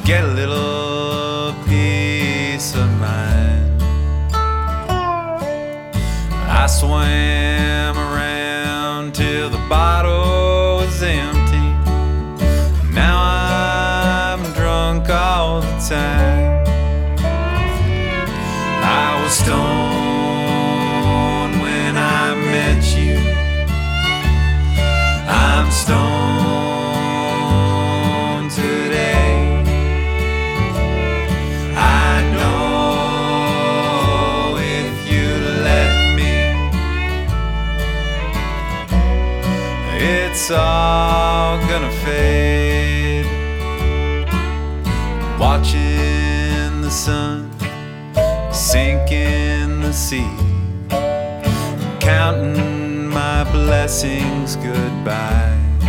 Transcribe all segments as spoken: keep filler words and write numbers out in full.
get a little peace of mind. I swam around till the bottle was empty. Now I'm drunk all the time. I was stoned when I met you. I'm stoned today. I know if you let me, it's all gonna fade. Watching the sun sink in the sea, counting my blessings goodbye.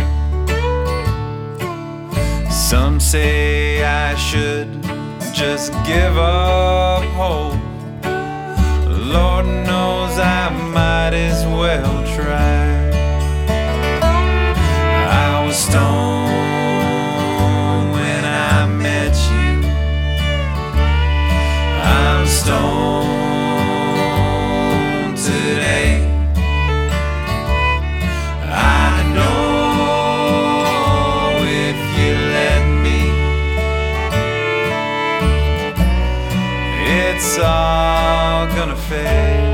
Some say I should just give up hope. Lord knows I might as well try. I was stoned when I met you. I'm stoned today. I know if you let me, it's all gonna fade.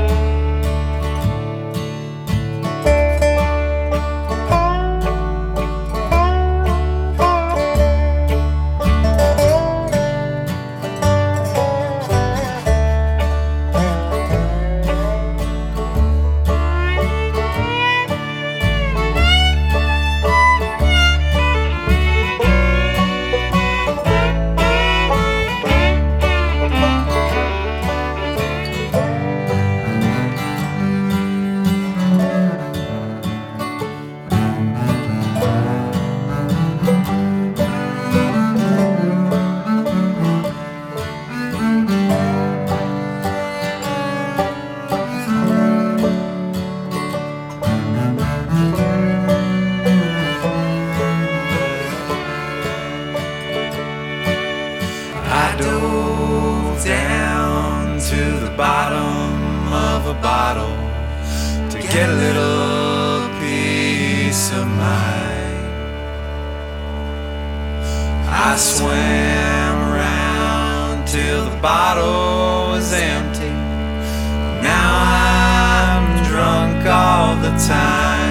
I dove down to the bottom of a bottle to get a little peace of mind. I swam around till the bottle was empty. Now I'm drunk all the time.